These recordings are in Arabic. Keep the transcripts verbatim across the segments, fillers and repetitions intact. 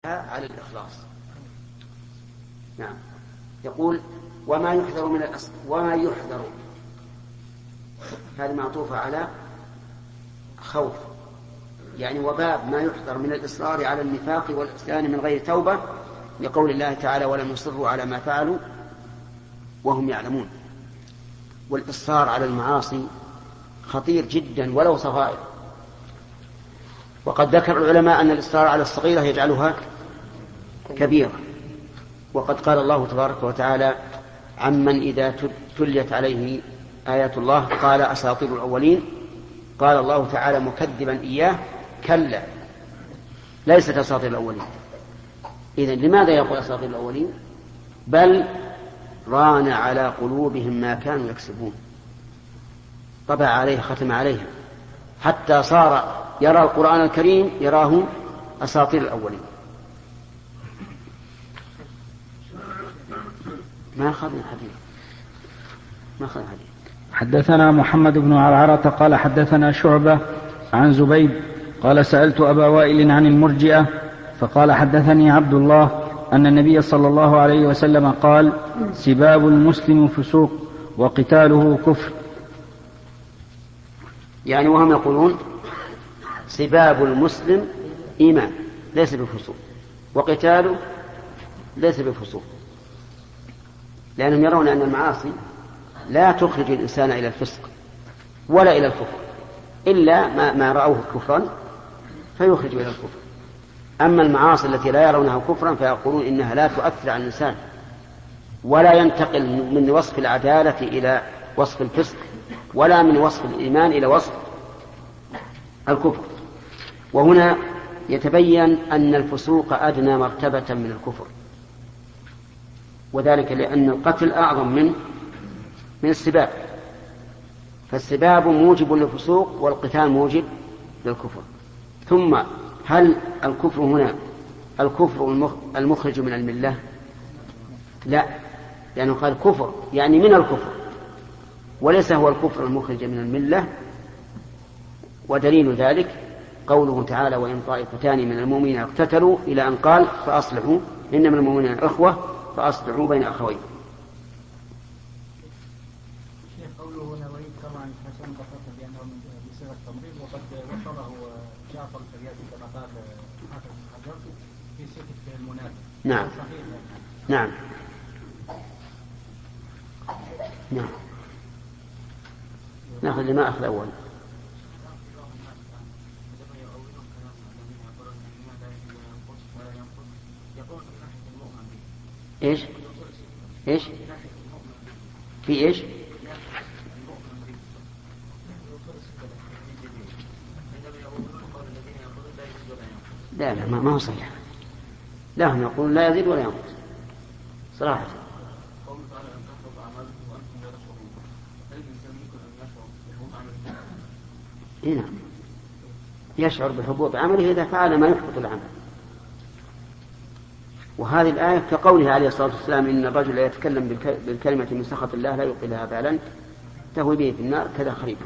على الإخلاص. نعم. يقول وما يحذر من الأصل وما يحذر، هذه معطوفة على خوف، يعني وباب ما يحذر من الإصرار على النفاق والعصيان من غير توبة، لقول الله تعالى ولم يصروا على ما فعلوا وهم يعلمون. والإصرار على المعاصي خطير جدا ولو صغائر، وقد ذكر العلماء أن الإصرار على الصغيرة يجعلها كبيرة، وقد قال الله تبارك وتعالى عمن إذا تليت عليه آيات الله قال أساطير الأولين، قال الله تعالى مكذبا إياه كلا ليست أساطير الأولين. إذن لماذا يقول أساطير الأولين؟ بل ران على قلوبهم ما كانوا يكسبون، طبع عليه ختم عليها حتى صار يرى القرآن الكريم يراه أساطير الأولين. ما أخذنا الحديث ما أخذنا الحديث. حدثنا محمد بن عرعرة قال حدثنا شعبة عن زبيد قال سألت أبا وائل عن المرجئة فقال حدثني عبد الله أن النبي صلى الله عليه وسلم قال سباب المسلم فسوق وقتاله كفر. يعني وهم يقولون سباب المسلم إيمان ليس بفسوق، وقتاله ليس بفسوق، لأنهم يرون أن المعاصي لا تخرج الإنسان إلى الفسق ولا إلى الكفر إلا ما, ما رأوه كفرا فيخرج إلى الكفر. أما المعاصي التي لا يرونها كفرا فيقولون إنها لا تؤثر على الإنسان ولا ينتقل من وصف العدالة إلى وصف الفسق ولا من وصف الإيمان إلى وصف الكفر. وهنا يتبين أن الفسوق أدنى مرتبة من الكفر، وذلك لأن القتل أعظم من من السباب، فالسباب موجب للفسوق والقتال موجب للكفر. ثم هل الكفر هنا الكفر المخرج من الملة؟ لا، لأنه قال كفر يعني من الكفر وليس هو الكفر المخرج من الملة. ودليل ذلك قوله تعالى وإن طائفتان من المؤمنين اقتتلوا إلى أن قال فأصلحوا إنما المؤمنين إخوة فأصلحوا بين أخوين. قوله نويت طبعا حسن بسيطة بأنه بصيغة التمريض، وقد وصله جعفر الفريابي كما قال حافظ الحجر في صيغة المنافق. نعم نعم نعم. نأخذ لما أخذ أول. إيش إيش في إيش لا لا ما هو صحيح. لا هم يقولون لا يزيد ولا ينقص صراحة. هنا يشعر بحبوط عمله إذا فعل ما يحبط العمل. وهذه الآية كقولها عليه الصلاة والسلام إن الرجل لا يتكلم بالكلمة من سخط الله لا يلقي لها بالا تهوي به في النار كذا خريفا.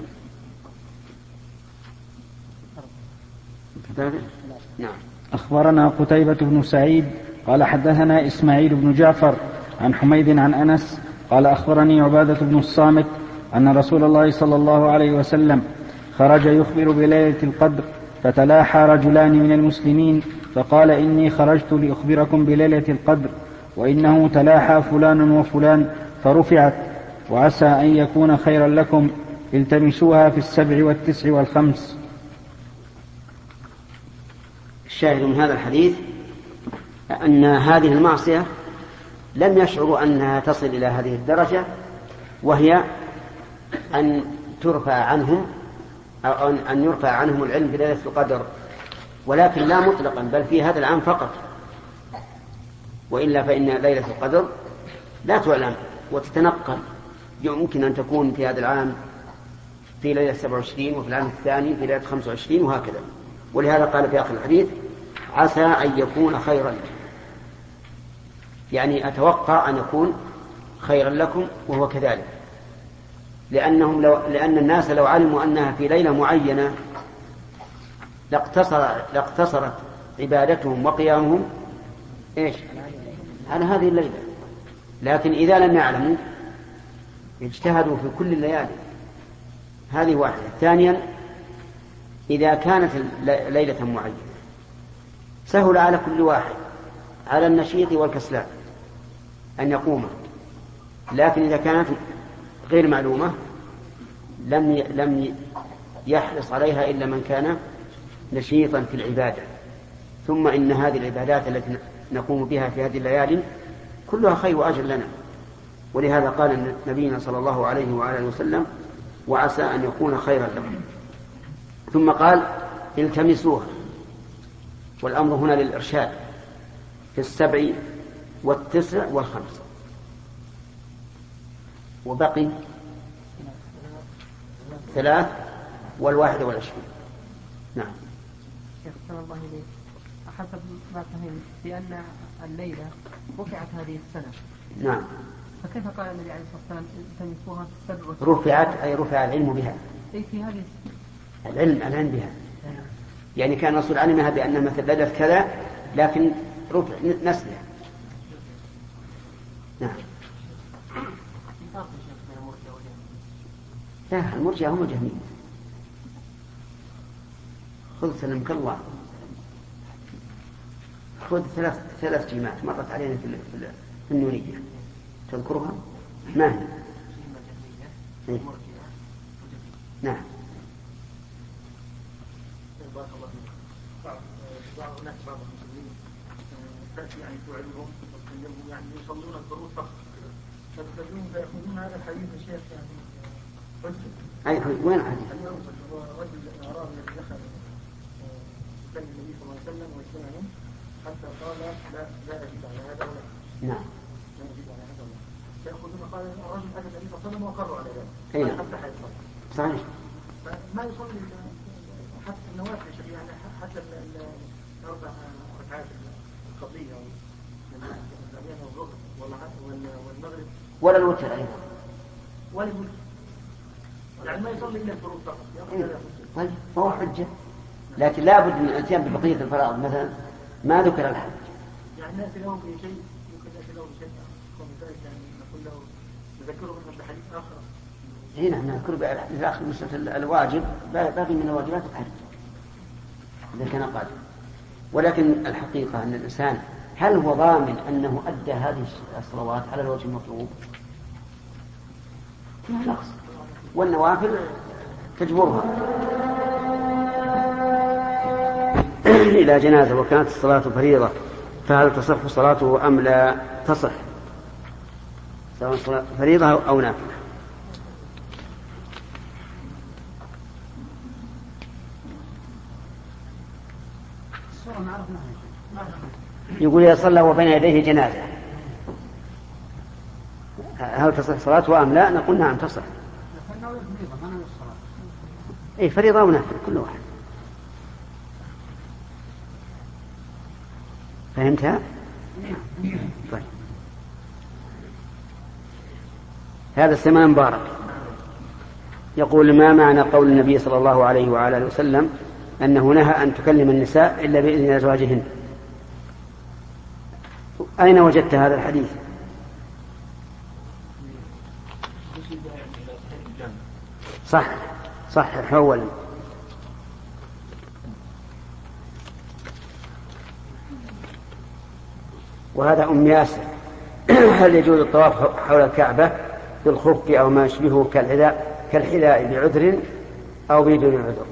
نعم. أخبرنا قتيبة بن سعيد قال حدثنا إسماعيل بن جعفر عن حميد عن أنس قال أخبرني عبادة بن الصامت أن رسول الله صلى الله عليه وسلم خرج يخبر بليلة القدر فتلاحى رجلان من المسلمين فقال إني خرجت لأخبركم بليلة القدر وإنه تلاحى فلان وفلان فرفعت وعسى أن يكون خيرا لكم التمسوها في السبع والتسع والخمس. الشاهد من هذا الحديث أن هذه المعصية لم يشعروا أنها تصل إلى هذه الدرجة، وهي أن ترفع عنهم أو أن يرفع عنهم العلم بليلة القدر، ولكن لا مطلقا بل في هذا العام فقط، وإلا فإن ليلة القدر لا تعلم وتتنقل، يمكن أن تكون في هذا العام في ليلة سبعة وعشرين وفي العام الثاني في ليلة خمسة وعشرين وهكذا. ولهذا قال في آخر الحديث عسى أن يكون خيرا، يعني أتوقع أن يكون خيرا لكم، وهو كذلك، لأنهم لو لأن الناس لو علموا أنها في ليلة معينة لاقتصر لاقتصرت عبادتهم وقيامهم إيش على هذه الليلة. لكن إذا لم يعلموا اجتهدوا في كل الليالي. هذه واحدة. ثانيا إذا كانت ليلة معينة سهل على كل واحد، على النشيط والكسلان أن يقوم. لكن إذا كانت غير معلومة لم لم يحرص عليها إلا من كان نشيطا في العبادة. ثم إن هذه العبادات التي نقوم بها في هذه الليالي كلها خير وأجر لنا، ولهذا قال نبينا صلى الله عليه وآله وسلم وعسى أن يكون خيرا لكم. ثم قال التمسوها، والأمر هنا للإرشاد في السبع والتسع والخمس. وبقي ثلاث والواحد والعشرين. نعم. شيخ صلى الله عليه حسب ما فهمت بأن الليلة رفعت هذه السنة. نعم. فكيف قال النبي عليه الصلاة والسلام التمسوها في السبع والتسع؟ رفعت أي رفع العلم بها. أي في هذه العلم العلم بها. يعني كان الرسول علمها بأن مثل ليلة كذا، لكن رفع نسلها. نعم. لا، المرجئة هم الجهمية. خذ سلمك الله، خذ ثلاث ثلاث جماعات مرت علينا في في النونية، تذكرها؟ ما هي؟ إيه؟ نعم. هناك بعض المسلمين تأتي يعني توعدهم وتكلمهم يعني يصلون الفروض فقط، فتجدون فيأخذون هذا الحديث الشيخ يعني أي وين الحديث؟ هو رجل أعرابي الذي دخل يكلم النبي صلى الله عليه وسلم ويسمعهم حتى قال لا لا أجد على هذا ولا. نعم. لا أجد على هذا ولا. فيأخذون قال الرجل أتى النبي صلى الله عليه وسلم وأقروا على ذلك. أي. حتى حيصل. صحيح. ما يصلي حتى النوافل يعني حتى الأربع ركعات القضية والظهر والمغرب ولا الوتر أيضا. ولا الوتر. يعني ما يصلي إلا الفروض فقط. طيب فهو حجة، لكن لا بد من الاتيان ببقية الفرائض. مثلا ما ذكر الحج. يعني الناس لهم بشيء يمكن الناس لهم بشيء ومثالك يعني نقول له نذكره منهم بحديث آخر. هنا نذكر بالحديث الآخر مسألة الواجب باقي من الواجبات الحج إذا كان قادر. ولكن الحقيقة أن الإنسان هل هو ضامن أنه أدى هذه الصلوات على الوجه المطلوب؟ فيها نقص، والنوافل تجبرها. إلى جنازة وكانت الصلاة فريضة فهل تصح صلاته أم لا تصح، سواء صلاة فريضة أو نافلة؟ يقول إذا صلى وبين يديه جنازة هل تصح صلاته أم لا؟ نقول نعم تصح. أي فريضة ونافلة كل واحد. فهمتها؟ طيب. هذا السماء مبارك يقول ما معنى قول النبي صلى الله عليه وعلى وسلم أنه نهى أن تكلم النساء إلا بإذن أزواجهن؟ أين وجدت هذا الحديث؟ صح صح أولا. وهذا أم ياسر هل يجوز الطواف حول الكعبة بالخف أو ما يشبهه كالحذاء كالحذاء بعذر أو بدون عذر؟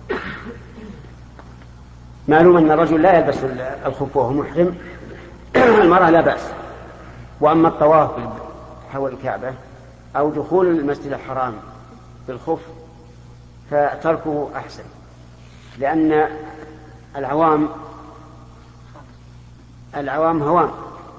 معلوم أن الرجل لا يلبس الخف وهو محرم، المرأة لا بأس. وأما الطواف حول الكعبة أو دخول المسجد الحرام بالخف فتركه أحسن، لأن العوام العوام هوام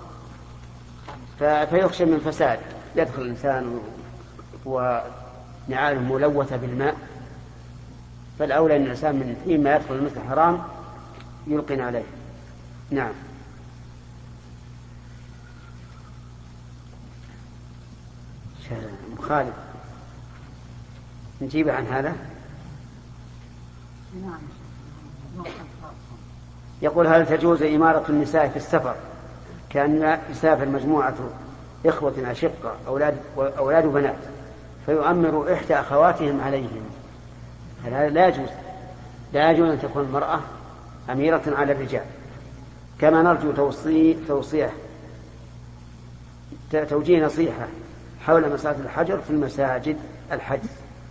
فيخشى من فساد، يدخل الإنسان ونعاله ملوثة بالماء، فالأولى أن الإنسان من حين ما يدخل المسجد الحرام يلقن عليه. نعم. خالد نجيب عن هذا. يقول هل تجوز إمارة النساء في السفر كان يسافر مجموعة إخوة أشقة أولاد, أولاد بنات فيؤمر إحدى أخواتهم عليهم، هذا لا يجوز، لا يجوز أن تكون المرأة أميرة على الرجال. كما نرجو توصي توصيه توجيه نصيحة حول مسألة الحجر في المساجد الحجز.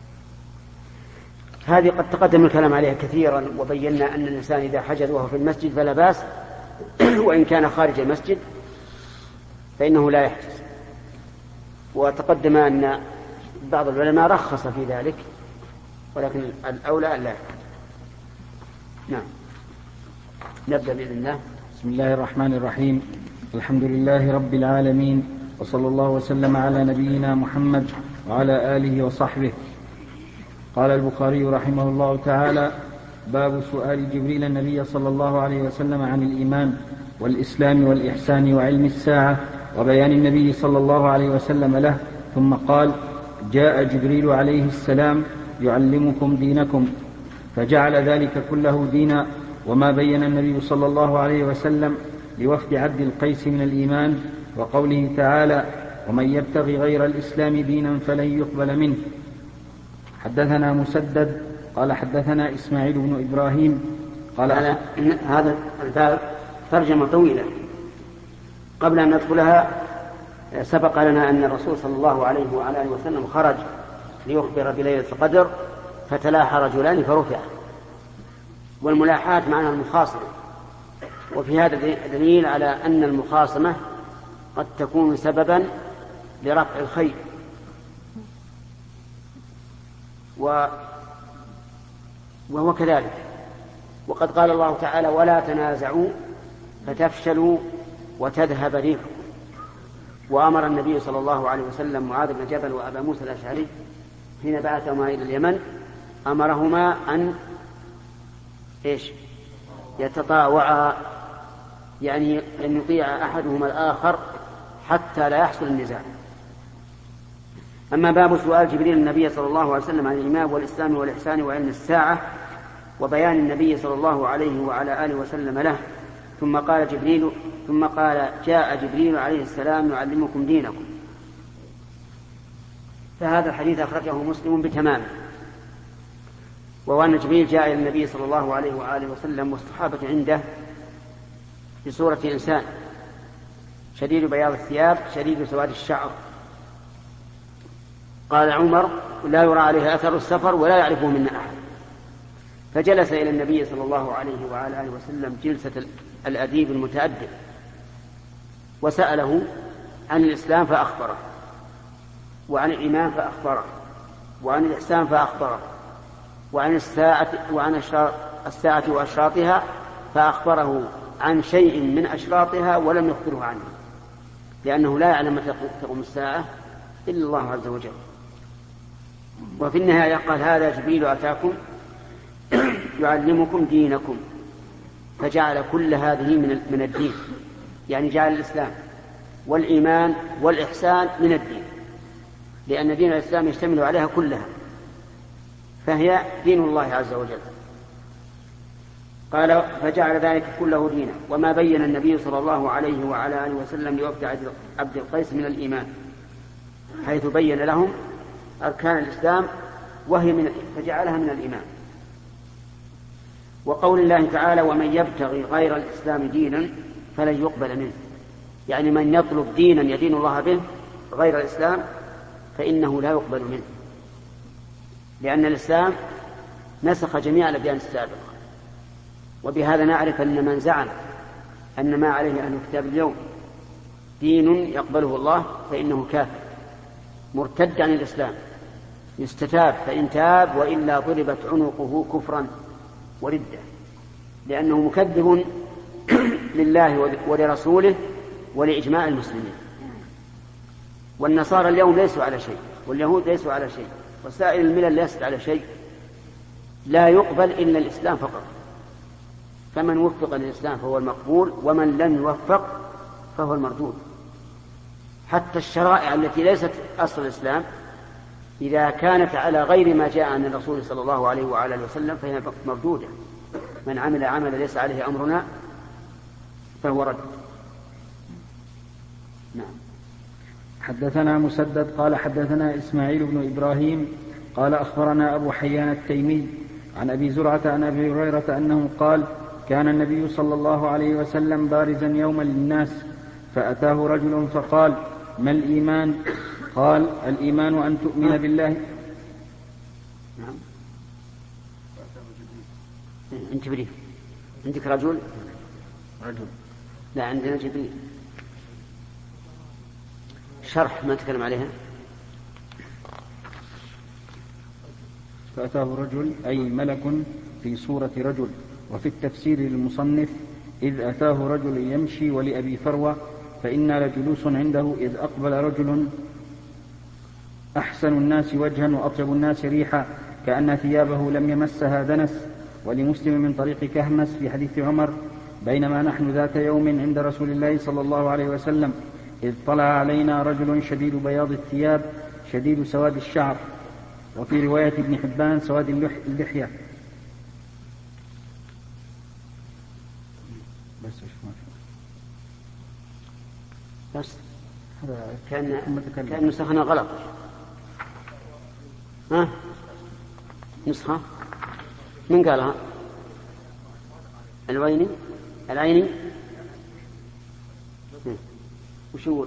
هذه قد تقدم الكلام عليها كثيرا، وبينا أن الإنسان إذا حجز وهو في المسجد فلا بأس، وإن كان خارج المسجد فإنه لا يحجز. وتقدم أن بعض العلماء رخص في ذلك، ولكن الأولى أن لا يحجز. نعم، نبدأ بإذن الله. بسم الله الرحمن الرحيم. الحمد لله رب العالمين، وصلى الله وسلم على نبينا محمد وعلى آله وصحبه. قال البخاري رحمه الله تعالى: باب سؤال جبريل النبي صلى الله عليه وسلم عن الإيمان والإسلام والإحسان وعلم الساعة وبيان النبي صلى الله عليه وسلم له، ثم قال: جاء جبريل عليه السلام يعلمكم دينكم، فجعل ذلك كله دينا. وما بين النبي صلى الله عليه وسلم لوفد عبد القيس من الإيمان، وقوله تعالى: ومن يبتغي غير الإسلام دينا فلن يقبل منه. حدثنا مسدد قال حدثنا إسماعيل بن إبراهيم قال هذا الباب ترجمة طويلة. قبل أن ندخلها سبق لنا أن الرسول صلى الله عليه وعلى آله وسلم خرج ليخبر بليلة القدر، فتلاحى رجلان فرفع، والملاحاة معناها المخاصمة. وفي هذا دليل على أن المخاصمة قد تكون سببا لرفع الخير. و... وهو كذلك. وقد قال الله تعالى: ولا تنازعوا فتفشلوا وتذهب ريحكم. وأمر النبي صلى الله عليه وسلم معاذ بن جبل وأبا موسى الأشعري حين بعثهما إلى اليمن، أمرهما أن إيش يتطاوعا، يعني أن يطيع أحدهما الآخر حتى لا يحصل النزاع. أما باب سؤال جبريل النبي صلى الله عليه وسلم عن الإيمان والإسلام والإحسان وعلم الساعة وبيان النبي صلى الله عليه وعلى آله وسلم له، ثم قال جبريل ثم قال جاء جبريل عليه السلام يعلمكم دينكم. فهذا الحديث أخرجه مسلم بتمامه، وأن جبريل جاء إلى النبي صلى الله عليه وآله وسلم والصحابة عنده بصورة إنسان شديد بياض الثياب شديد سواد الشعر. قال عمر: لا يرى عليه أثر السفر ولا يعرفه منا أحد. فجلس إلى النبي صلى الله عليه وعلى آله وسلم جلسة الأديب المتأدب، وسأله عن الإسلام فأخبره، وعن الإيمان فأخبره، وعن الإحسان فأخبره، وعن الساعة وعن الساعة وأشراطها فأخبره عن شيء من أشراطها ولم يخبره عنه، لأنه لا يعلم متى تقوم الساعة إلا الله عز وجل. وفي النهاية قال: هذا جبريل أتاكم يعلمكم دينكم. فجعل كل هذه من الدين، يعني جعل الإسلام والإيمان والإحسان من الدين، لأن دين الإسلام يشتمل عليها كلها، فهي دين الله عز وجل. قال: فجعل ذلك كله دينا. وما بين النبي صلى الله عليه وعلى آله وسلم لوفد عبد القيس من الإيمان، حيث بين لهم أركان الإسلام وهي من فجعلها من الإيمان. وقول الله تعالى: ومن يبتغي غير الإسلام دينا فلن يقبل منه، يعني من يطلب دينا يدين الله به غير الإسلام فإنه لا يقبل منه، لأن الإسلام نسخ جميع الأديان السابقة. وبهذا نعرف أن من زعم أن ما عليه أهل الكتاب اليوم دين يقبله الله فإنه كافر مرتد عن الإسلام، يستتاب فإن تاب، وإلا ضربت عنقه كفرا وردة، لأنه مكذب لله ولرسوله ولإجماع المسلمين. والنصارى اليوم ليسوا على شيء، واليهود ليسوا على شيء، وسائر الملل ليست على شيء، لا يقبل إلا الإسلام فقط. فمن وفق للإسلام فهو المقبول، ومن لم يوفق فهو المردود. حتى الشرائع التي ليست أصل الإسلام إذا كانت على غير ما جاء عن الرسول صلى الله عليه وعلى آله وسلم فهي مردودة. من عمل عملا ليس عليه أمرنا فهو رد. نعم. حدثنا مسدد قال حدثنا إسماعيل بن إبراهيم قال أخبرنا أبو حيان التيمي عن أبي زرعة عن أبي هريرة أنه قال كان النبي صلى الله عليه وسلم بارزا يوما للناس فأتاه رجل فقال ما الإيمان؟ قال الإيمان أن تؤمن بالله. نعم. أنت جبريل عندك رجل رجل لا عندنا جبريل. شرح ما نتكلم عليها. فأتاه رجل أي ملك في صورة رجل. وفي التفسير للمصنف إذ أتاه رجل يمشي ولأبي فروة فإنا لجلوس عنده إذ أقبل رجل أحسن الناس وجها وأطيب الناس ريحا كأن ثيابه لم يمسها دنس. ولمسلم من طريق كهمس في حديث عمر بينما نحن ذات يوم عند رسول الله صلى الله عليه وسلم إذ طلع علينا رجل شديد بياض الثياب شديد سواد الشعر. وفي رواية ابن حبان سواد اللحية. بس بس كان كان نسخنا غلط. ها نسخة من قالها؟ الويني العيني. وش يقول؟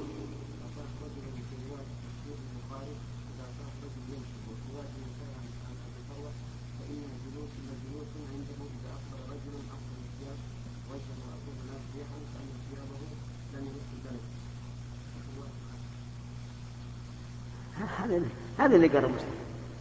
هذا اللي قال مسلم.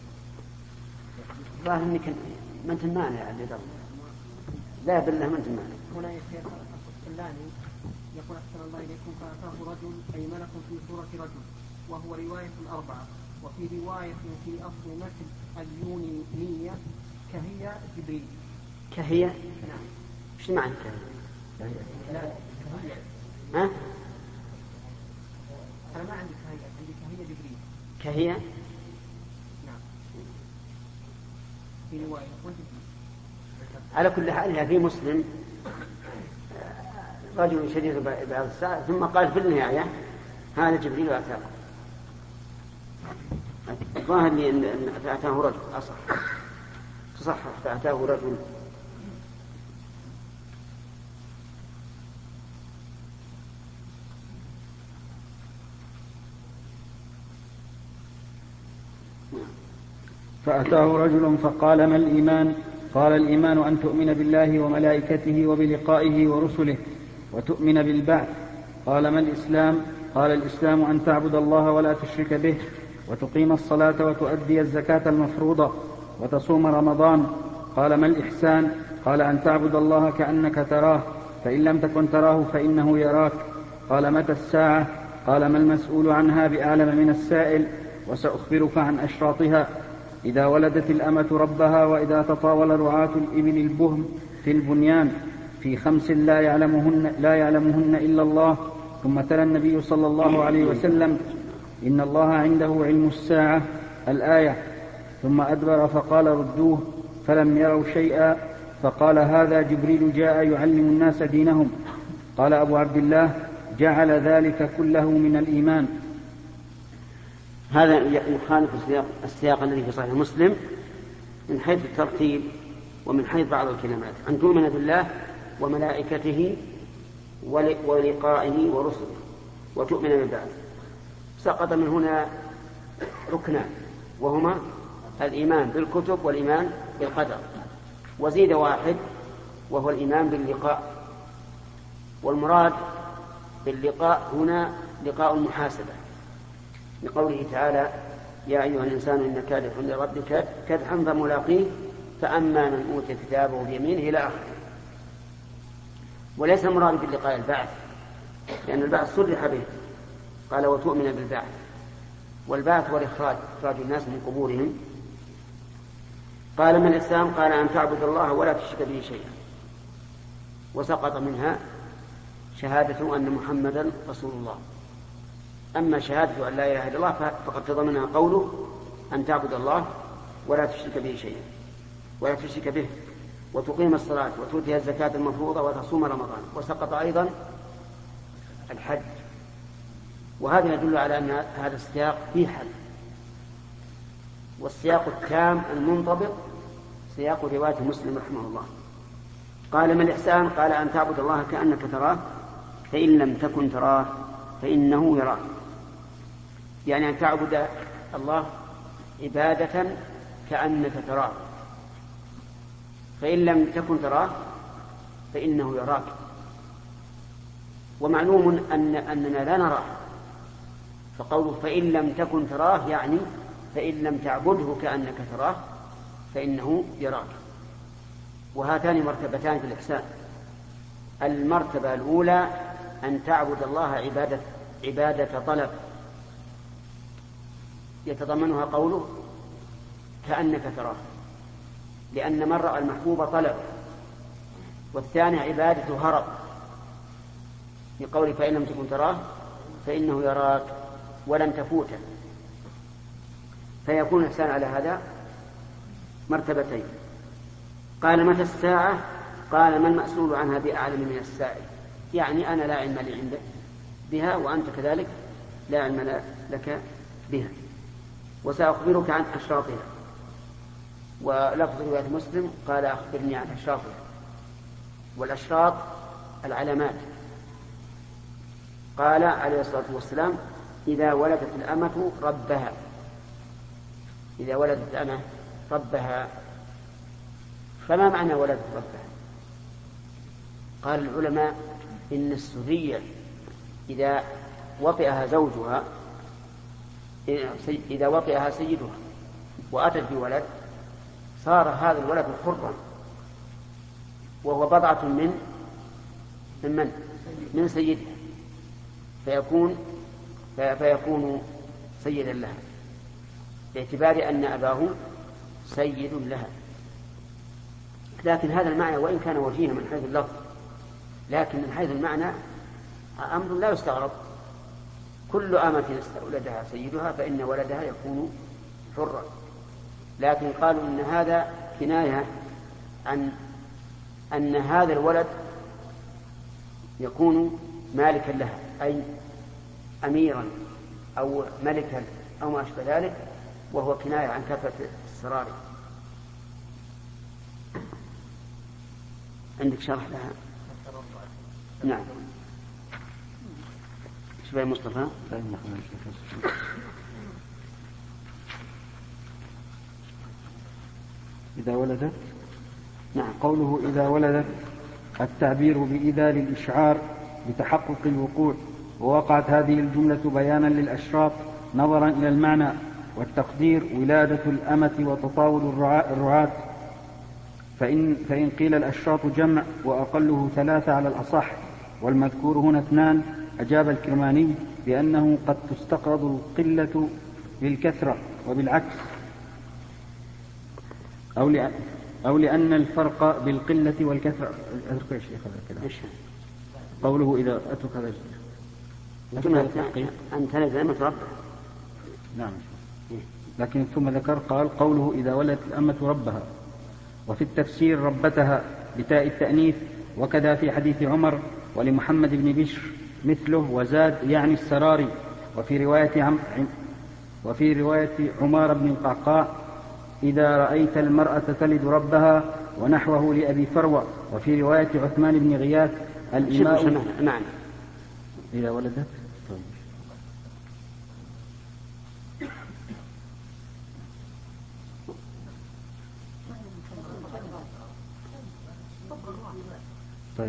ظاهر انك ما انت مانع اللي قال. لا بالله ما انت مانع. هنا يشير الثاني يقول أحسن الله إليكم فأتاه رجل أي ملك في صورة رجل وهو رواية الأربعة. وفي رواية في أصل نسب اليونانية كهي جبريل. كهي؟ نعم. ايش معنى كهي؟ لا كهي. ها؟ أنا ما عندي كهي عندي كهي جبريل. كهي؟ نعم. في رواية على كل حال في مسلم رجل شديد بياض الشعر ثم قال في النهاية هذا جبريل أتاه. الظاهر لي أن فأتاه رجل أصح تصحح فأتاه رجل. فأتاه رجل فقال ما الإيمان؟ قال الإيمان أن تؤمن بالله وملائكته وبلقائه ورسله وتؤمن بالبعث. قال ما الإسلام؟ قال الإسلام أن تعبد الله ولا تشرك به وتقيم الصلاة وتؤدي الزكاة المفروضة وتصوم رمضان. قال ما الإحسان؟ قال أن تعبد الله كأنك تراه فإن لم تكن تراه فإنه يراك. قال متى الساعة؟ قال ما المسؤول عنها بأعلم من السائل وسأخبرك عن أشراطها إذا ولدت الأمة ربها وإذا تطاول رعاة الإبل البهم في البنيان في خمس لا يعلمهن, لا يعلمهن إلا الله. ثم تلا النبي صلى الله عليه وسلم إن الله عنده علم الساعة الآية. ثم أدبر فقال ردوه فلم يروا شيئا. فقال هذا جبريل جاء يعلم الناس دينهم. قال أبو عبد الله جعل ذلك كله من الإيمان. هذا يخالف السياق, السياق الذي في صحيح مسلم من حيث الترتيب ومن حيث بعض الكلمات أن تؤمن بالله وملائكته ولقائه ورسله وتؤمن بالبعث. سقط من هنا ركنان وهما الإيمان بالكتب والإيمان بالقدر. وزيد واحد وهو الإيمان باللقاء. والمراد باللقاء هنا لقاء المحاسبة لقوله تعالى يا أيها الإنسان إنك كادح لربك كدحا فملاقيه فأما من أوتي كتابه بيمينه إلى آخره. وليس المراد باللقاء البعث لأن البعث صرح به قال وتؤمن بالبعث. والبعث هو الإخراج إخراج الناس من قبورهم. قال من الإسلام؟ قال أن تعبد الله ولا تشرك به شيئا. وسقط منها شهادة أن محمدا رسول الله. أما شهادة أن لا إله إلا الله فقد تضمنها قوله أن تعبد الله ولا تشرك به شيئا ولا تشرك به وتقيم الصلاة وتؤتي الزكاة المفروضة وتصوم رمضان. وسقط أيضا الحج وهذا يدل على أن هذا السياق فيه حل. والسياق التام المنضبط سياق رواية مسلم رحمه الله. قال: ما الإحسان؟ قال: أن تعبد الله كأنك تراه فإن لم تكن تراه فإنه يراك. يعني أن تعبد الله عبادة كأنك تراه، فإن لم تكن تراه فإنه يراك. ومعلوم أن أننا لا نراه، فقوله فإن لم تكن تراه يعني فإن لم تعبده كأنك تراه فإنه يراك. وهاتان مرتبتان في الإحسان. المرتبة الأولى أن تعبد الله عبادة, عبادة طلب يتضمنها قوله كأنك تراه، لأن من رأى المحبوب طلب. والثانية عبادة هرب، بقول فإن لم تكن تراه فإنه يراك ولن تفوته. فيكون الإحسان على هذا مرتبتين. قال: متى الساعة؟ قال: ما المسؤول عنها بأعلم من السائل. يعني أنا لا علم لي عندك بها، وأنت كذلك لا علم لك بها، وسأخبرك عن أشراطها. ولفظ رواية مسلم قال: أخبرني عن أشراطها. والأشراط العلامات. قال عليه الصلاة والسلام: إذا ولدت الأمة ربها. إذا ولدت الأمة ربها. فما معنى ولدت ربها؟ قال العلماء: إن السرية إذا وطئها زوجها، إذا وطئها سيدها وأتت بولد، صار هذا الولد حرا، وهو بضعة من من من سيدها، فيكون فيكون سيدا لها، باعتبار أن أباه سيد لها. لكن هذا المعنى وإن كان وجيها من حيث اللفظ، لكن من حيث المعنى أمر لا يستغرب. كل أمة ولدها سيدها فإن ولدها يكون حرا. لكن قالوا إن هذا كناية عن أن هذا الولد يكون مالكا لها، أي أميرا أو ملكا أو ما أشبه ذلك، وهو كناية عن كثرة السرار. عندك شرح لها؟ نعم. شبه مصطفى. إذا ولدت. نعم. قوله إذا ولدت التعبير بإذا للإشعار بتحقق الوقوع، ووقعت هذه الجملة بيانا للأشراط نظرا إلى المعنى، والتقدير ولادة الأمة وتطاول الرعاة. فإن, فإن قيل الأشراط جمع وأقله ثلاثة على الأصح، والمذكور هنا اثنان، أجاب الكرماني بأنه قد تستقرض القلة للكثرة، وبالعكس، أو لأن, أو لأن الفرق بالقلة والكثرة. أترك يا شيخ هذا الكلام. قوله إذا أترك هذا الشيء أنت نزل متربع. نعم. لكن ثم ذكر قال: قوله إذا ولدت الأمة ربها. وفي التفسير ربتها بتاء التأنيث، وكذا في حديث عمر ولمحمد بن بشر مثله، وزاد يعني السراري. وفي رواية عم وفي رواية عمار بن القعقاع: إذا رأيت المرأة تلد ربها، ونحوه لأبي فروة. وفي رواية عثمان بن غياث: الإماء. نعم. إذا ولدت. طيب.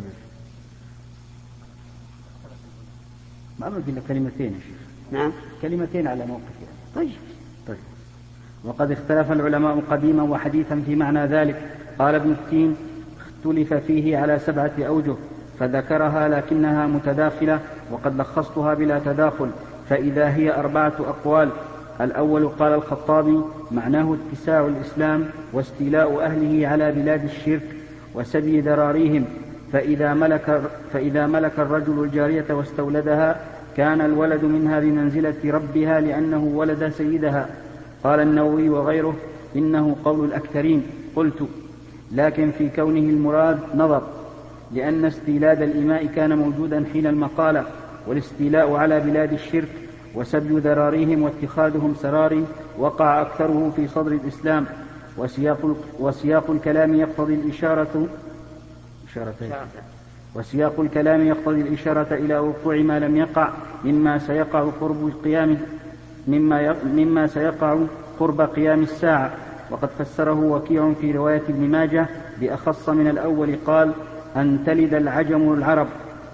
ما أمر إلا كلمتين يا شيخ. نعم. كلمتين على موقف يعني. طيب. طيب. وقد اختلف العلماء قديما وحديثا في معنى ذلك. قال ابن التين: اختلف فيه على سبعة أوجه، فذكرها لكنها متداخلة، وقد لخصتها بلا تداخل، فإذا هي أربعة أقوال. الأول قال الخطابي: معناه اتساع الإسلام واستيلاء أهله على بلاد الشرك وسبي ذراريهم، فإذا ملك, فإذا ملك الرجل الجارية واستولدها كان الولد منها بمنزلة ربها لأنه ولد سيدها. قال النووي وغيره: إنه قول الأكثرين. قلت: لكن في كونه المراد نظر، لأن استيلاد الإماء كان موجودا حين المقالة، والاستيلاء على بلاد الشرك وسبي ذراريهم واتخاذهم سراري وقع أكثره في صدر الإسلام. وسياق, وسياق الكلام يقتضي الإشارة إشارتين وسياق الكلام يقتضي الإشارة إلى وقوع ما لم يقع مما سيقع قرب قيام مما مما سيقع قرب قيام الساعة. وقد فسره وكيع في رواية ابن ماجه بأخص من الأول، قال: أن تلد العجم العرب.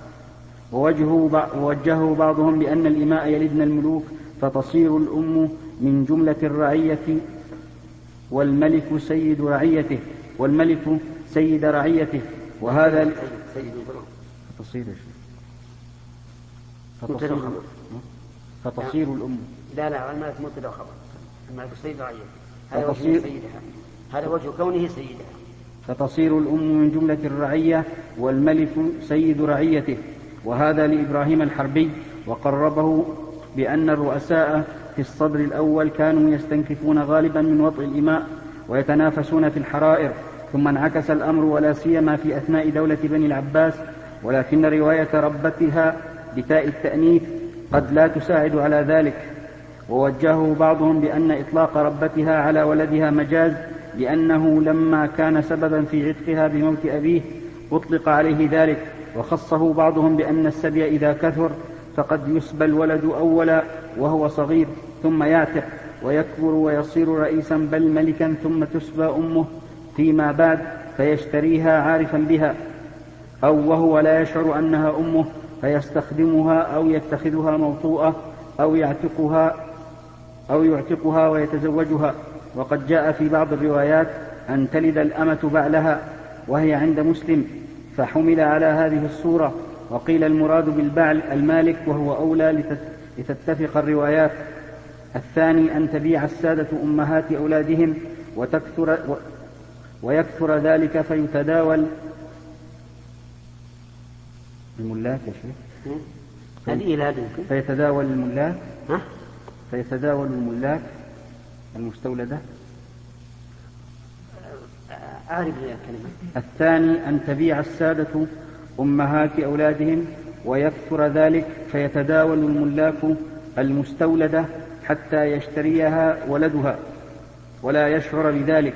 ووجهه بعضهم بأن الإماء يلدن الملوك فتصير الأم من جملة الرعية والملك سيد رعيته والملك سيد رعيته. وهذا فتصير فتصير, فتصير الأم لا لا الملك مبتدأ خبر، الملك سيد رعيته، هذا وجه سيدها، هذا وجه كونه سيدها. فتصير الأم من جملة الرعية والملك سيد رعيته. وهذا لإبراهيم الحربي، وقربه بأن الرؤساء في الصدر الأول كانوا يستنكفون غالبا من وطئ الإماء ويتنافسون في الحرائر، ثم انعكس الأمر ولا سيما في أثناء دولة بني العباس، ولكن رواية ربتها بتاء التأنيث قد لا تساعد على ذلك. ووجهه بعضهم بأن إطلاق ربتها على ولدها مجاز، لأنه لما كان سببا في عتقها بموت أبيه أطلق عليه ذلك. وخصه بعضهم بأن السبي إذا كثر فقد يسبى الولد أولا وهو صغير ثم يعتق ويكبر ويصير رئيسا بل ملكا، ثم تسبى أمه فيما بعد فيشتريها عارفا بها، أو وهو لا يشعر أنها أمه فيستخدمها أو يتخذها موطوءة أو يعتقها أو يعتقها ويتزوجها. وقد جاء في بعض الروايات أن تلد الأمة بعلها، وهي عند مسلم، فحمل على هذه الصورة. وقيل المراد بالبعل المالك، وهو أولى لتتفق الروايات. الثاني أن تبيع السادة أمهات أولادهم وتكثر و ويكثر ذلك فيتداول الملاك يا شيخ هذه فيتداول الملاك ها؟ فيتداول الملاك المستولدة. أعرف الكلمة. الثاني أن تبيع السادة أمهات أولادهم ويكثر ذلك فيتداول الملاك المستولدة حتى يشتريها ولدها ولا يشعر بذلك.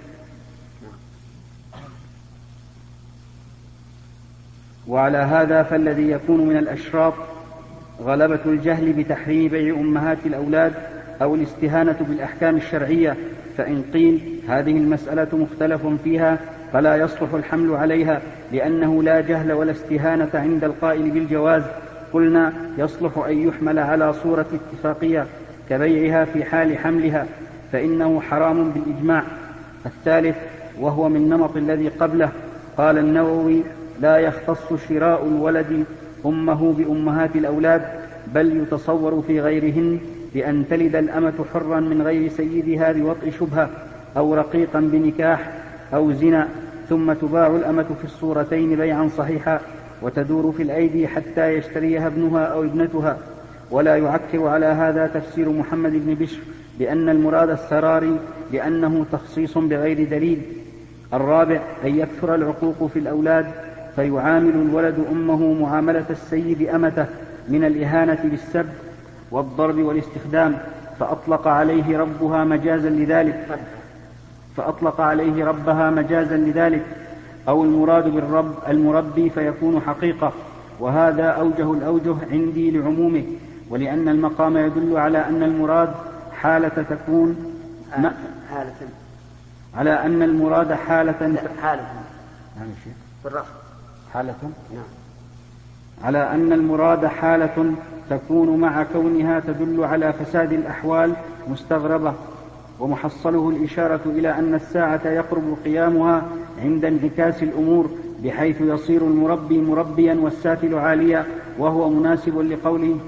وعلى هذا فالذي يكون من الأشراط غلبة الجهل بتحريم بيع أمهات الأولاد أو الاستهانة بالأحكام الشرعية. فإن قيل هذه المسألة مختلف فيها فلا يصلح الحمل عليها، لأنه لا جهل ولا استهانة عند القائل بالجواز، قلنا يصلح أن يحمل على صورة اتفاقية كبيعها في حال حملها، فإنه حرام بالإجماع. الثالث وهو من نمط الذي قبله، قال النووي: لا يختص شراء الولد أمه بأمهات الأولاد، بل يتصور في غيرهن بأن تلد الأمة حرا من غير سيدها بوطء شبهة أو رقيقا بنكاح أو زنا، ثم تباع الأمة في الصورتين بيعا صحيحا وتدور في الأيدي حتى يشتريها ابنها أو ابنتها. ولا يعكر على هذا تفسير محمد بن بشر بأن المراد السراري، لأنه تخصيص بغير دليل. الرابع أن يكثر العقوق في الأولاد فيعامل الولد أمه معاملة السيد أمته من الإهانة بالسب والضرب والاستخدام، فأطلق عليه ربها مجازا لذلك فأطلق عليه ربها مجازا لذلك أو المراد بالرب المربي فيكون حقيقة. وهذا أوجه الأوجه عندي لعمومه، ولأن المقام يدل على أن المراد حالة تكون حالة على أن المراد حالة حالة بالرفع حالة نعم على أن المراد حالة تكون مع كونها تدل على فساد الأحوال مستغربة. ومحصله الإشارة إلى أن الساعة يقرب قيامها عند انعكاس الأمور، بحيث يصير المربي مربيا والسافل عاليا، وهو مناسب لقوله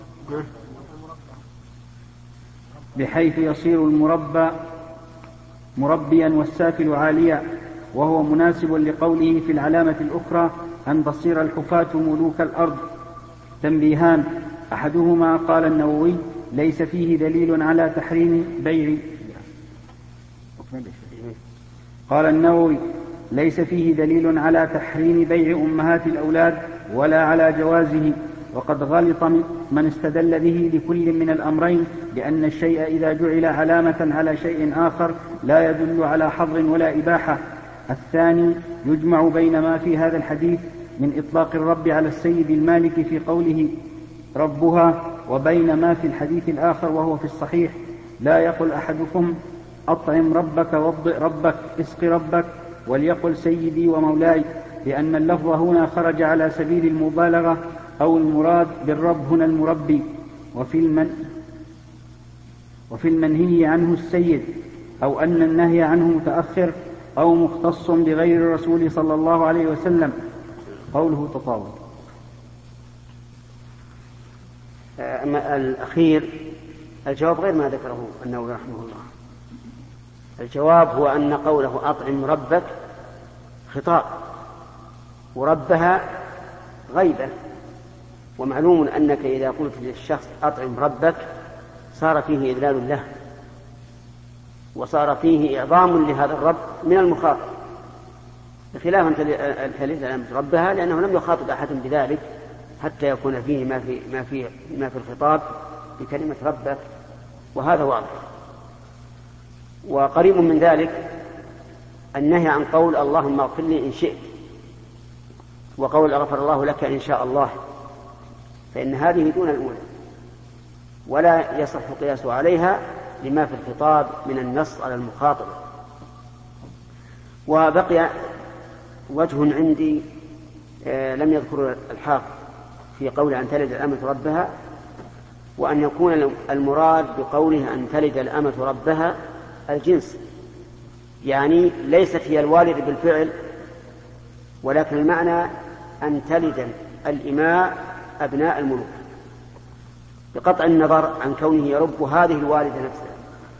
بحيث يصير المربى مربيا والسافل عاليا، وهو مناسب لقوله في العلامة الأخرى أن تصير الحفاة ملوك الأرض. تنبيهان: أحدهما قال النووي: ليس فيه دليل على تحريم بيع قال النووي ليس فيه دليل على تحريم بيع أمهات الأولاد ولا على جوازه، وقد غلط من استدل به لكل من الأمرين، لأن الشيء إذا جعل علامة على شيء آخر لا يدل على حظر ولا إباحة. الثاني يجمع بين ما في هذا الحديث من إطلاق الرب على السيد المالك في قوله ربها، وبين ما في الحديث الآخر وهو في الصحيح: لا يقل أحدكم أطعم ربك وضئ ربك اسق ربك، وليقل سيدي ومولاي، لأن اللفظ هنا خرج على سبيل المبالغة، أو المراد بالرب هنا المربي، وفي المن وفي المنهي عنه السيد، أو أن النهي عنه متأخر أو مختص بغير الرسول صلى الله عليه وسلم. قوله تطاول. أما الأخير الجواب غير ما ذكره النووي رحمه الله. الجواب هو أن قوله أطعم ربك خطاب، وربها غيبة، ومعلوم أنك إذا قلت للشخص أطعم ربك صار فيه إذلال له، وصار فيه إعظام لهذا الرب من المخاطب، بخلاف أن تلد ربها، لأنه لم يخاطب أحد بذلك حتى يكون فيه ما في ما في ما في الخطاب بكلمة ربك، وهذا واضح. وقريب من ذلك النهي عن قول اللهم اغفر لي إن شئت، وقول غفر الله لك إن شاء الله، فإن هذه دون الأولى، ولا يصح القياس عليها لما في الخطاب من النص على المخاطب. وبقي وجه عندي آه لم يذكر الحافظ في قول أن تلد الأمة ربها، وأن يكون المراد بقوله أن تلد الأمة ربها الجنس، يعني ليست هي الوالد بالفعل، ولكن المعنى أن تلد الإماء أبناء الملوك، بقطع النظر عن كونه يرب هذه الوالدة نفسها،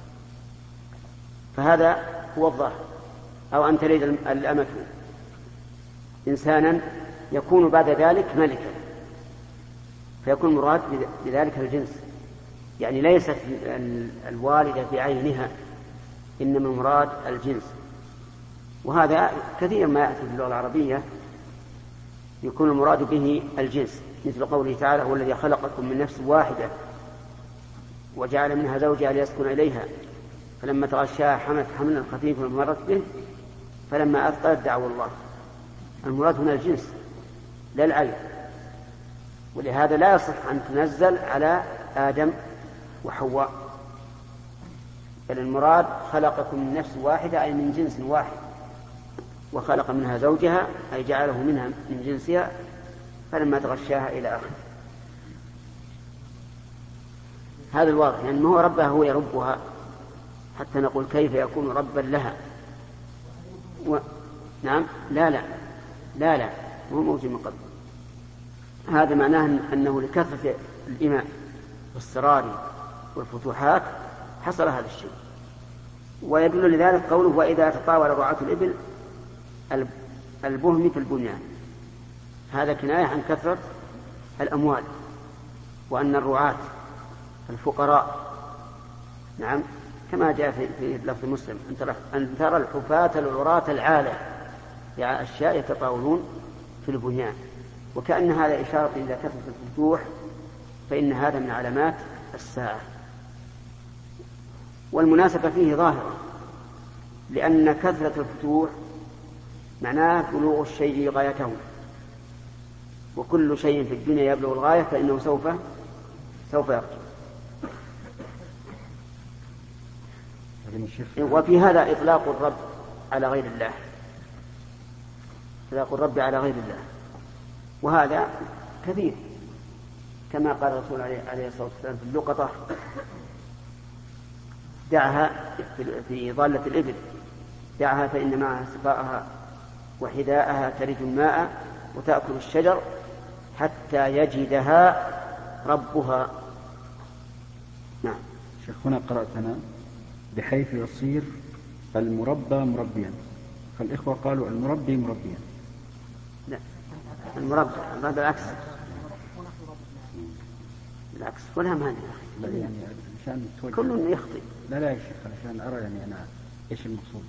فهذا هو الظاهر. أو أن تلد الأمة إنسانا يكون بعد ذلك ملكا، فيكون مراد بذلك الجنس، يعني ليست الوالدة بعينها، إنما مراد الجنس. وهذا كثير ما يأتي في اللغة العربية يكون المراد به الجنس، مثل قوله تعالى: هو الذي خلقكم من نفس واحدة وجعل منها زوجها ليسكن إليها فلما تغشاها حملت حملا خفيفا ومرت به فلما أثقلت دعوا الله. المراد هنا الجنس لا العين، ولهذا لا يصح أن تنزل على آدم وحواء، بل المراد خلقكم من نفس واحدة أي من جنس واحد، وخلق منها زوجها أي جعله منها من جنسها فلما تغشاها إلى آخره. هذا الواضح، يعني ما هو ربها هو يربها حتى نقول كيف يكون ربا لها. و... نعم لا لا لا لا هو موجود من قبل. هذا معناه أنه لكثرة الإماء والسرار والفتوحات حصل هذا الشيء. ويدل لذلك قوله: وإذا تطاول رعاة الإبل البهم في البنيان. هذا كناية عن كثرة الأموال، وأن الرعاة الفقراء، نعم كما جاء في لفظ مسلم: أن ترى الحفاة العراة العالة يعني أشياء يتطاولون في البنيان. وكأن هذا إشارة إلى كثرة الفتوح، فإن هذا من علامات الساعة. والمناسبة فيه ظاهرة، لأن كثرة الفتوح معناه بلوغ الشيء غايته، وكل شيء في الدنيا يبلغ الغاية فإنه سوف سوف يرجع. وفي هذا إطلاق الرب على غير الله، إطلاق الرب على غير الله، وهذا كثير، كما قال الرسول عليه الصلاة والسلام في اللقطة: دعها في ضالة الإبل، دعها فإن معها سقاءها وحذاءها ترد الماء وتأكل الشجر حتى يجدها ربها. نعم. شيخنا قرأتنا بحيث يصير المربى مربيا، فالإخوة قالوا المربي مربيا. لا، المربى بالعكس، بالعكس ولا مانع. يعني عشان كل يخطئ. لا لا يا شيخ، عشان أرى يعني أنا إيش المقصود.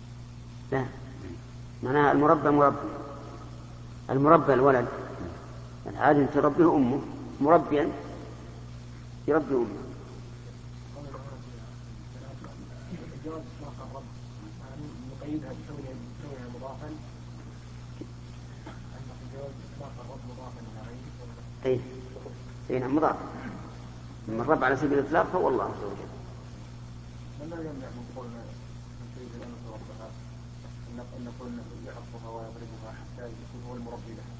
لا، معناها المربى مربي، المربى الولد العالم تربيه أمه، مربيا يربي أمه. نقيدها بكونها مضافا أن الجواز إطلاق الرب مضافا إلى غيره. أي نعم مضاف. من الرب على سبيل الإطلاق فهو الله عز وجل. ما الذي يمنع من قولنا من تريد أن تربها أن نقول يعصها ويضربها حتى يكون هو المربي لها؟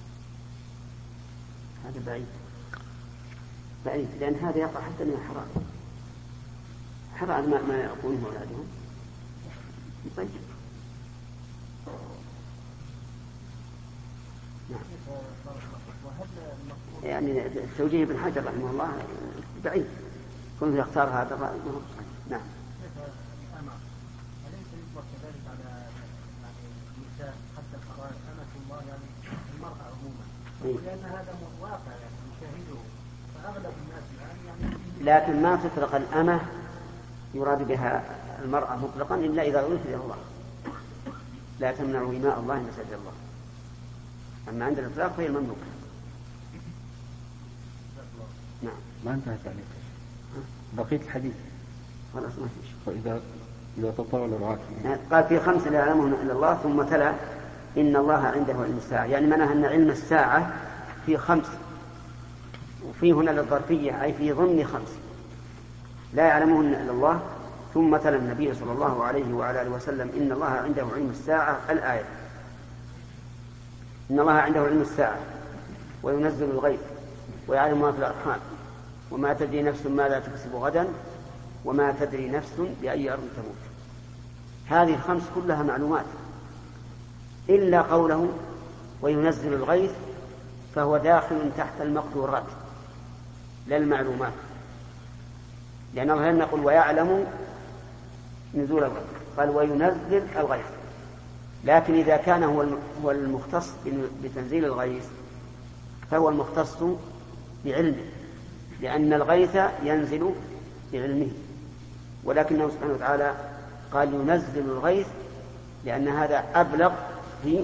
هذا بعيد بعيد لأن هذا يقع حتى من الحرام. حرام ما, ما يقولونه أولادهم. طيب نعم. يعني التوجيه ابن حجر رحمه الله بعيد كنت يختار هذا الرأي. نعم. أليس يطلق كذلك على النساء حتى القرآن أمة الله يعني المرأة عموما لأن هذا واقع يعني نشاهده فأغلب الناس الآن يعني لكن ما تطلق الأمة يراد بها المرأة مطلقا إلا إذا أريد بها الله. لا تمنعوا إماء الله مساجد الله. أما عند الإطلاق فهي المملوكة. نعم. ما انتهت عليك بقية الحديث خلاص ما فيش. فإذا إذا تطاول الرعاة قال في خمس لا يعلمهن إلا الله ثم تلا إن الله عنده علم الساعة، يعني معناها أن علم الساعة في خمس، وفي هنا للظرفية أي في ضمن خمس لا يعلمهن إلا الله. ثم تلا النبي صلى الله عليه وعلى آله وسلم إن الله عنده علم الساعة الآية. إن الله عنده علم الساعة وينزل الغيث ويعلم ما في الأرحام وما تدري نفس ماذا تكسب غدا وما تدري نفس بأي أرض تموت. هذه الخمس كلها معلومات إلا قوله وينزل الغيث فهو داخل تحت المقدورات لا المعلومات، لأن الله لم يقل ويعلم نزول الغيث، قال وينزل الغيث. لكن إذا كان هو المختص بتنزيل الغيث فهو المختص بعلمه، لأن الغيث ينزل بعلمه، ولكنه سبحانه وتعالى قال ينزل الغيث لأن هذا أبلغ في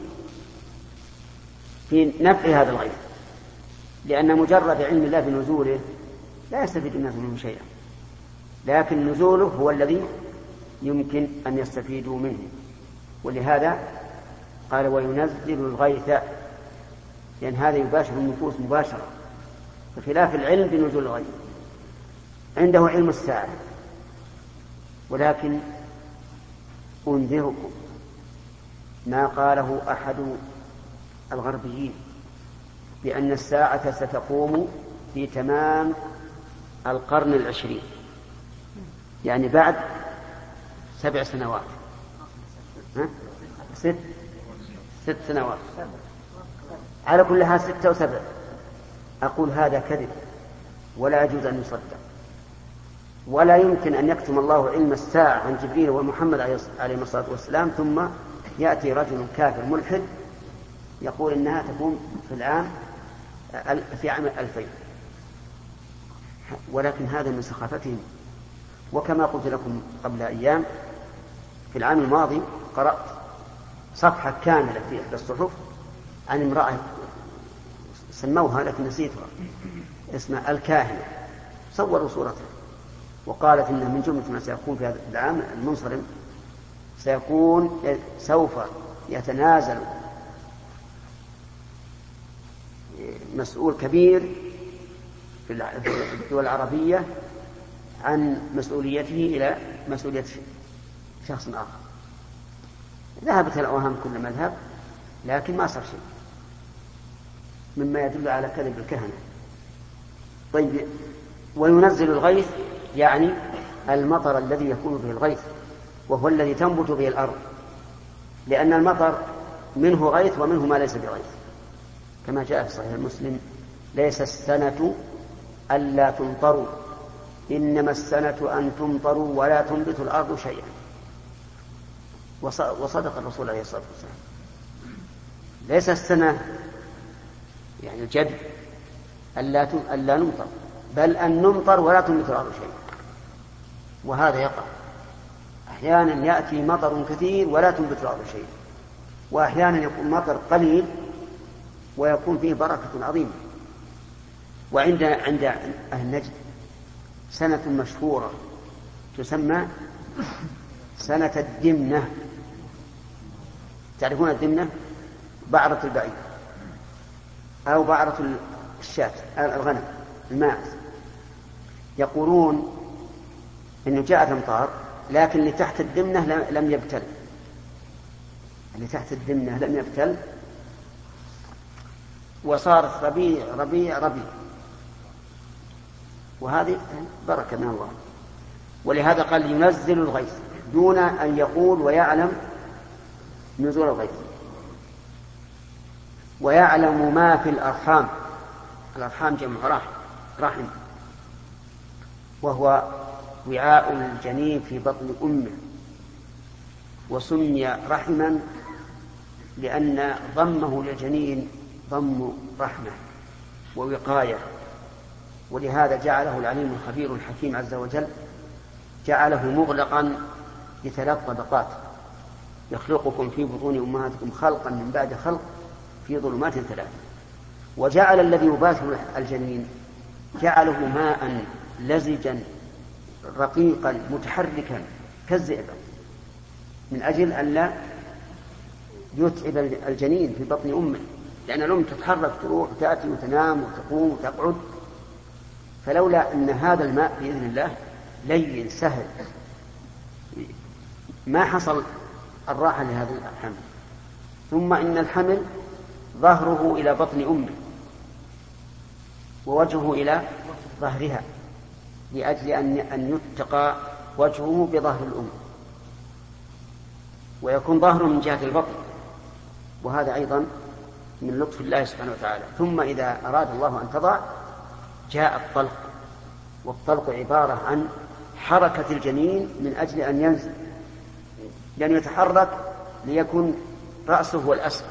في نفع هذا الغيث، لأن مجرد علم الله بنزوله لا يستفيد الناس منه شيئا، لكن نزوله هو الذي يمكن أن يستفيدوا منه. ولهذا قال وينزل الغيث، لأن هذا يباشر النفوس مباشرة، بخلاف العلم بنزول الغيث. عنده علم الساعة، ولكن أنذركم ما قاله أحد الغربيين بأن الساعة ستقوم في تمام القرن العشرين، يعني بعد سبع سنوات ها؟ ست ست سنوات على كلها ستة وسبع. أقول هذا كذب ولا يجوز أن يصدق، ولا يمكن أن يكتم الله علم الساعة عن جبريل ومحمد عليه الصلاة والسلام ثم يأتي رجل كافر ملحد يقول إنها تكون في العام في عام ألفين، ولكن هذا من سخافتهم. وكما قلت لكم قبل أيام في العام الماضي قرأت صفحة كاملة في إحدى الصحف عن امرأة سموها لكن نسيتها، اسمها الكاهنة، صوروا صورتها وقالت إنه من جملة ما سيكون في هذا العام المنصرم سيكون سوف يتنازل مسؤول كبير في الدول العربية عن مسؤوليته إلى مسؤولية شخص آخر. ذهبت الأوهام كل مذهب، لكن ما صار شيء مما يدل على كذب الكهنة. طيب، وينزل الغيث يعني المطر الذي يكون به الغيث، وهو الذي تنبت به الأرض، لأن المطر منه غيث ومنه ما ليس بغيث، كما جاء في صحيح مسلم ليس السنة ألا تمطروا إنما السنة أن تمطروا ولا تنبت الأرض شيئا. وصدق الرسول عليه الصلاة والسلام، ليس السنة يعني الجد ألا نمطر، بل أن نمطر ولا تنبت الأرض شيئا. وهذا يقع أحيانا، يأتي مطر كثير ولا تنبت الأرض شيئا، وأحيانا يكون مطر قليل ويكون فيه بركة عظيمة. وعند عند أهل نجد سنة مشهورة تسمى سنة الدمنة. تعرفون الدمنة؟ بعرة البعير أو بعرة الشاة الغنم الماعز. يقولون إنه جاءت أمطار لكن اللي تحت الدمنة لم يبتل، اللي تحت الدمنة لم يبتل، وصارت ربيع ربيع ربيع، وهذه بركة من الله. ولهذا قال ينزل الغيث دون أن يقول ويعلم نزول الغيث. ويعلم ما في الأرحام، الأرحام جمع رحم رحم وهو وعاء الجنين في بطن أمه، وسمي رحما لأن ضمه للجنين ضم رحمة ووقاية. ولهذا جعله العليم الخبير الحكيم عز وجل جعله مغلقا بثلاث طبقات: يخلقكم في بطون أمهاتكم خلقا من بعد خلق في ظلمات ثلاث. وجعل الذي يباشر الجنين جعله ماء لزجا رقيقا متحركا كالزئبق من أجل أن لا يتعب الجنين في بطن أمه، لأن الأم تتحرك تروح وتأتي وتنام وتقوم وتقعد. فلولا أن هذا الماء بإذن الله لين سهل ما حصل الراحة لهذا الحمل. ثم إن الحمل ظهره إلى بطن أمه ووجهه إلى ظهرها لأجل أن يتقى وجهه بظهر الأم، ويكون ظهره من جهة البطن، وهذا أيضا من لطف الله سبحانه وتعالى. ثم إذا أراد الله أن تضع جاء الطلق، والطلق عبارة عن حركة الجنين من أجل أن ينزل، لأن يتحرك ليكون رأسه هو الأسفل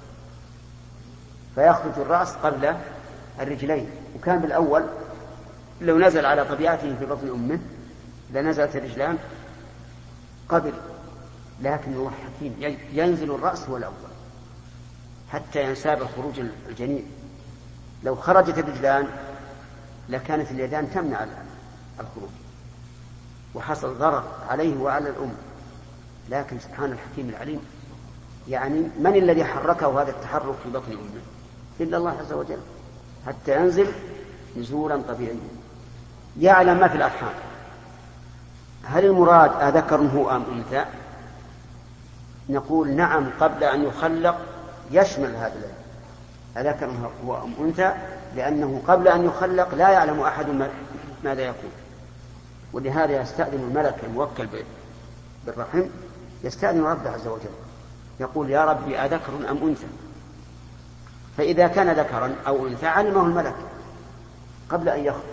فيخرج الرأس قبل الرجلين. وكان بالأول لو نزل على طبيعته في بطن أمه لنزلت الرجلان قبل، لكن الله حكيم ينزل الرأس هو الأول حتى ينساب خروج الجنين. لو خرجت الرجلان لكانت اليدان تمنع الخروج وحصل ضرر عليه وعلى الأم. لكن سبحان الحكيم العليم، يعني من الذي حركه هذا التحرك في بطن أمه إلا الله عز وجل حتى ينزل نزولا طبيعيا. يعلم ما في الأرحام. هل المراد أذكر هو أم أنثى؟ نقول نعم، قبل أن يخلق يشمل هذا العلم أذكر هو أم أنثى، لأنه قبل أن يخلق لا يعلم أحد ماذا يكون. ولهذا يستأذن الملك الموكل بالرحم يستأذن ربه عز وجل يقول يا ربي أذكر أم أنثى؟ فإذا كان ذكرا أو أنثى علمه الملك قبل أن يخلق.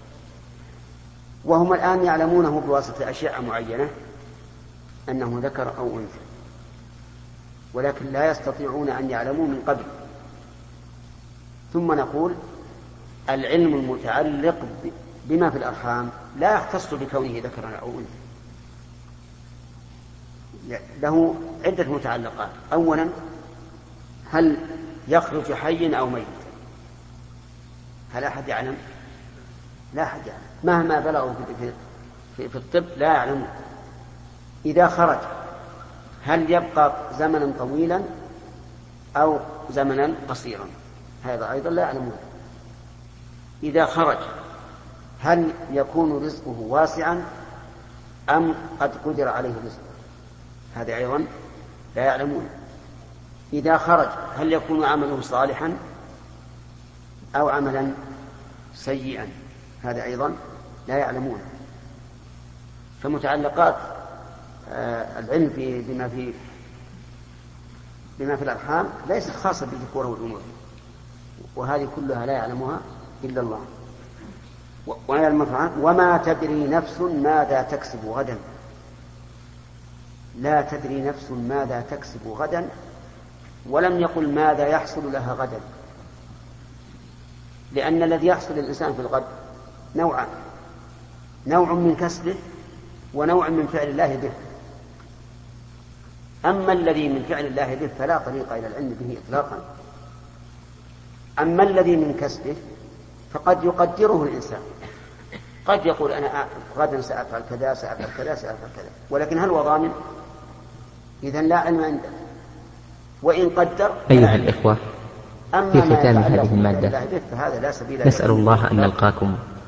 وهم الآن يعلمونه بواسطة أشعة معينة أنه ذكر أو أنثى، ولكن لا يستطيعون أن يعلموا من قبل. ثم نقول العلم المتعلق بما في الأرحام لا يختص بكونه ذكرا أو أنثى، له عدة متعلقات. أولا، هل يخرج حي أو ميت؟ هل أحد يعلم؟ لا أحد يعلم، مهما بلغوا في, في, في الطب لا يعلمون. إذا خرج هل يبقى زمنا طويلا أو زمنا قصيرا؟ هذا أيضا لا يعلمون. إذا خرج هل يكون رزقه واسعا أم قد قدر عليه رزقه؟ هذا أيضا لا يعلمون. إذا خرج هل يكون عمله صالحا أو عملا سيئا؟ هذا أيضا لا يعلمون. فمتعلقات العلم بما في بما في الأرحام ليست خاصة بالذكور والأنوثة، وهذه كلها لا يعلمها إلا الله. وما تدري نفس ماذا تكسب غدا. لا تدري نفس ماذا تكسب غدا، ولم يقل ماذا يحصل لها غدا، لأن الذي يحصل للإنسان في الغد نوعان: نوع من كسبه ونوع من فعل الله به. أما الذي من فعل الله به فلا طريق إلى العلم به إطلاقا، أما الذي من كسبه فقد يقدره الإنسان، قد يقول أنا غدا سأفعل كذا سأفعل كذا سأفعل كذا، ولكن هل هو ضامن؟ إذن لا علم عنده. وإن قدر أيها الإخوة، في ختام هذه المادة فهذا لا سبيل نسأل الله أن نلقاكم